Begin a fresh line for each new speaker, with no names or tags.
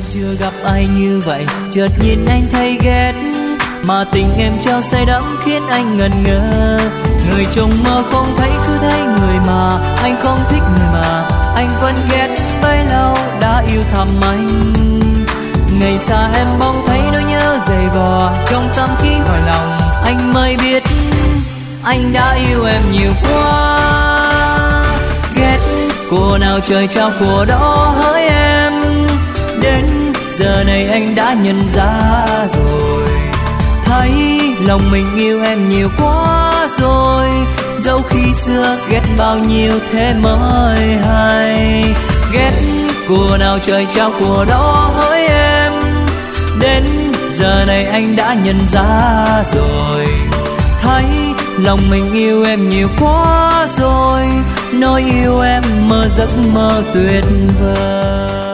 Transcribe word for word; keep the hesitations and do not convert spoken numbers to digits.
Chưa gặp ai như vậy, chợt nhìn anh thấy ghét, mà tình em trao say đắm khiến anh ngần ngơ. Người trong mơ không thấy cứ thấy người mà anh không thích, người mà anh vẫn ghét. Bấy lâu đã yêu thầm anh, ngày xa em bỗng thấy nỗi nhớ dày vò trong tâm trí hồi lòng. Anh mới biết anh đã yêu em nhiều quá. Ghét của nào trời trao của đó hỡi em, đến giờ này anh đã nhận ra rồi. Thấy lòng mình yêu em nhiều quá rồi, dẫu khi xưa ghét bao nhiêu thế mới hay. Ghét của nào trời trao của đó hỡi em, đến giờ này anh đã nhận ra rồi. Thấy lòng mình yêu em nhiều quá rồi, nói yêu em mơ giấc mơ tuyệt vời.